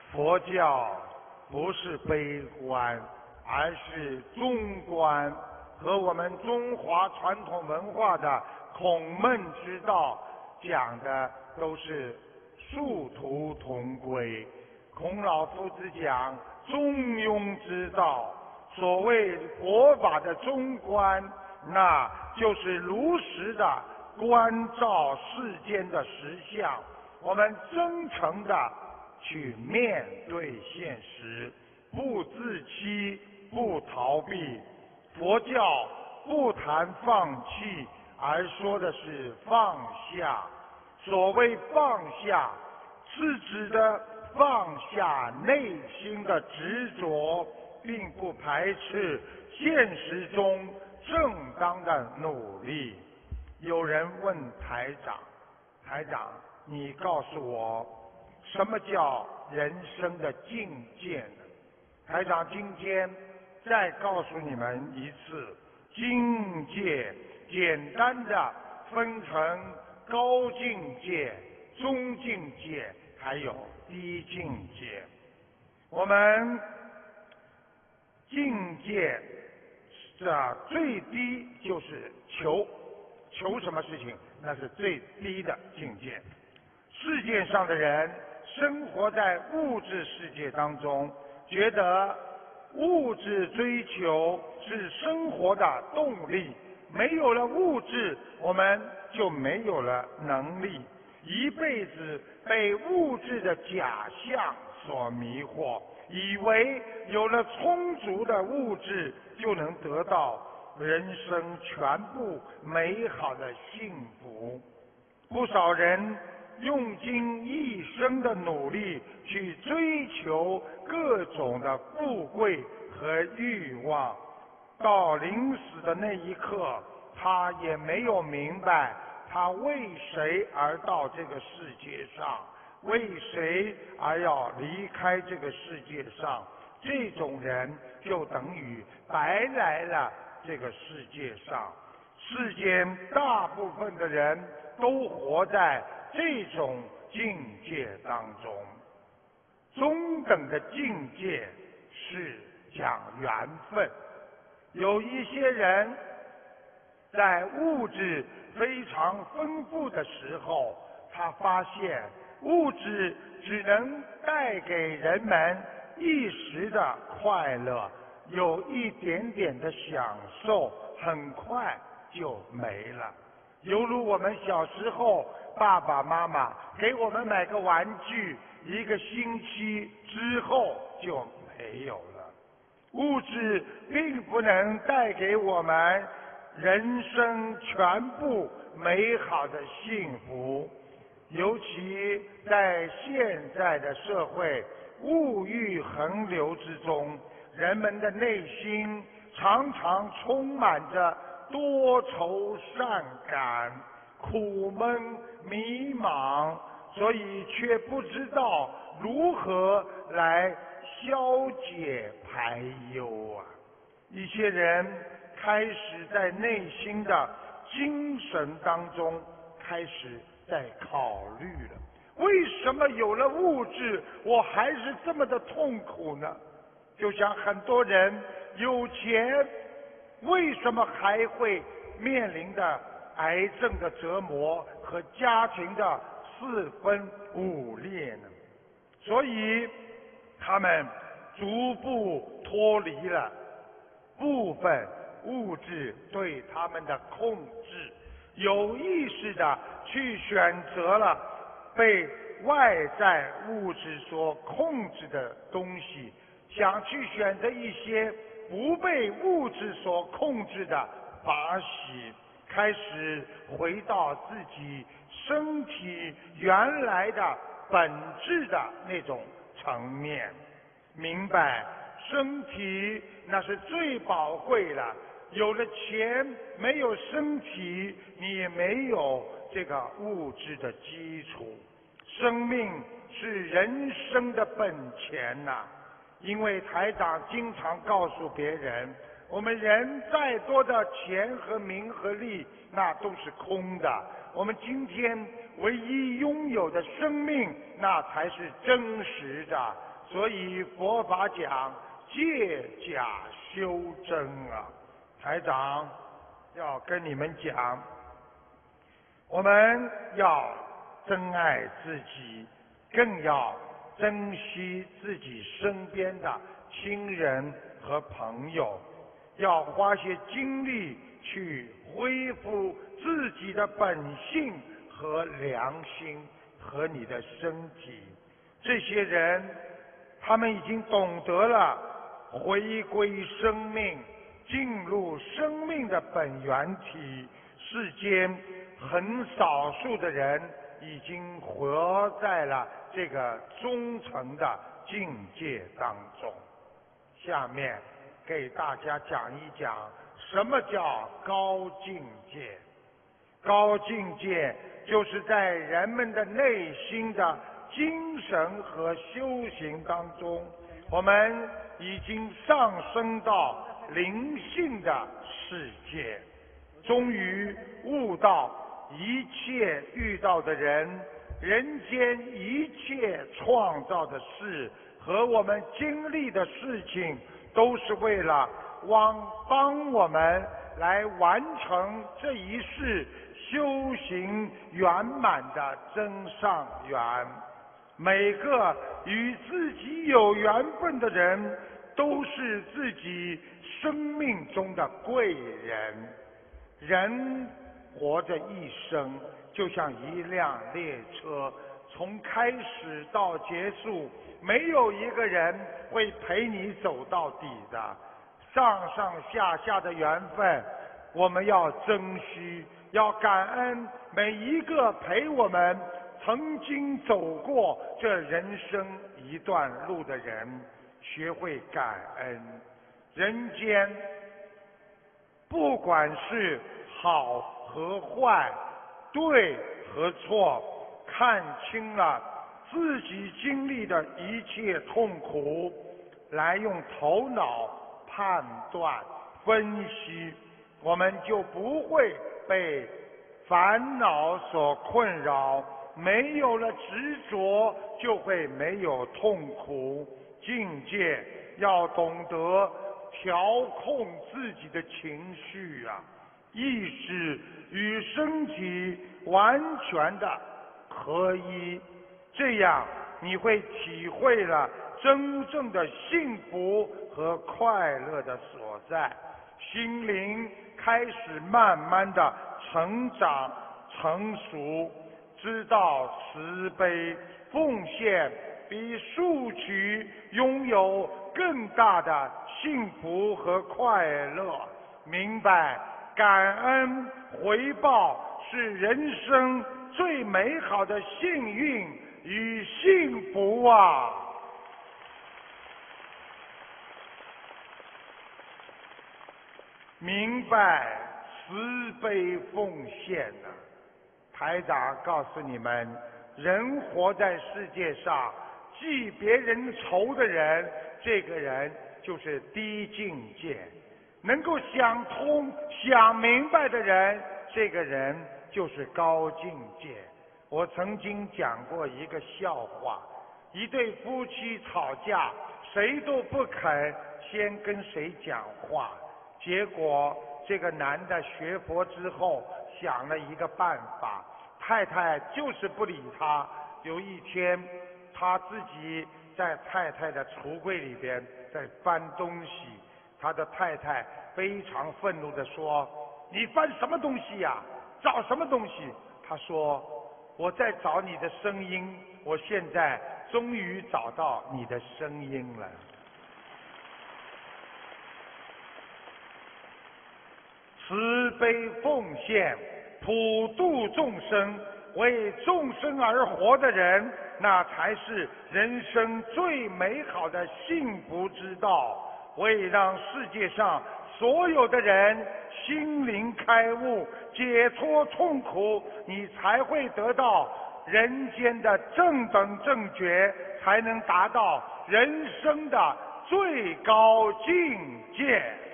佛教不是悲观，而是中观，和我们中华传统文化的孔孟之道讲的都是殊途同归。孔老夫子讲中庸之道，所谓佛法的中观，那就是如实的关照世间的实相，我们真诚的去面对现实，不自欺，不逃避。佛教不谈放弃，而说的是放下。所谓放下，是指的放下内心的执着，并不排斥现实中正当的努力。有人问台长，台长，你告诉我，什么叫人生的境界呢？台长今天再告诉你们一次，境界简单的分成高境界、中境界，还有低境界。我们境界的最低就是求什么事情，那是最低的境界。世界上的人生活在物质世界当中，觉得物质追求是生活的动力，没有了物质，我们就没有了能力，一辈子被物质的假象所迷惑，以为有了充足的物质就能得到人生全部美好的幸福。不少人用尽一生的努力去追求各种的富贵和欲望，到临死的那一刻，他也没有明白他为谁而到这个世界上，为谁而要离开这个世界上。这种人就等于白来了这个世界上。世间大部分的人都活在这种境界当中。中等的境界是讲缘分。有一些人在物质非常丰富的时候，他发现物质只能带给人们一时的快乐，有一点点的享受，很快就没了。犹如我们小时候，爸爸妈妈给我们买个玩具，一个星期之后就没有了。物质并不能带给我们人生全部美好的幸福，尤其在现在的社会物欲横流之中，人们的内心常常充满着多愁善感、苦闷迷茫，所以却不知道如何来消解排忧啊。一些人开始在内心的精神当中开始在考虑了，为什么有了物质我还是这么的痛苦呢？就像很多人有钱，为什么还会面临着癌症的折磨和家庭的四分五裂呢？所以他们逐步脱离了部分物质对他们的控制，有意识的去选择了被外在物质所控制的东西，想去选择一些不被物质所控制的法喜，开始回到自己身体原来的本质的那种层面，明白身体那是最宝贵的，有了钱没有身体，你也没有这个物质的基础。生命是人生的本钱呐。因为台长经常告诉别人，我们人再多的钱和名和利，那都是空的。我们今天唯一拥有的生命，那才是真实的。 所以佛法讲借假修真啊。台长要跟你们讲，我们要珍爱自己，更要珍惜自己身边的亲人和朋友，要花些精力去恢复自己的本性和良心和你的身体。这些人他们已经懂得了回归生命，进入生命的本源体。世间很少数的人已经活在了这个忠诚的境界当中。下面给大家讲一讲什么叫高境界。高境界就是在人们的内心的精神和修行当中，我们已经上升到灵性的世界，终于悟到一切遇到的人，人间一切创造的事和我们经历的事情，都是为了帮我们来完成这一世修行圆满的真上缘。每个与自己有缘分的人，都是自己生命中的贵人。人活着一生，就像一辆列车，从开始到结束，没有一个人会陪你走到底的。上上下下的缘分，我们要珍惜，要感恩每一个陪我们曾经走过这人生一段路的人，学会感恩。人间不管是好和坏，对和错，看清了自己经历的一切痛苦，来用头脑判断分析，我们就不会被烦恼所困扰。没有了执着，就会没有痛苦。境界要懂得调控自己的情绪啊，意识与身体完全的合一，这样你会体会了真正的幸福和快乐的所在，心灵开始慢慢的成长成熟，知道慈悲奉献比索取拥有更大的幸福和快乐，明白感恩回报是人生最美好的幸运与幸福啊！明白慈悲奉献啊！台长告诉你们，人活在世界上，记别人仇的人，这个人就是低境界；能够想通想明白的人，这个人就是高境界。我曾经讲过一个笑话，一对夫妻吵架，谁都不肯先跟谁讲话，结果这个男的学佛之后想了一个办法，太太就是不理他。有一天他自己在太太的橱柜里边在翻东西，他的太太非常愤怒地说：你翻什么东西呀？找什么东西？他说：我在找你的声音，我现在终于找到你的声音了。慈悲奉献，普度众生，为众生而活的人，那才是人生最美好的幸福之道。为让世界上所有的人心灵开悟，解脱痛苦，你才会得到人间的正等正觉，才能达到人生的最高境界。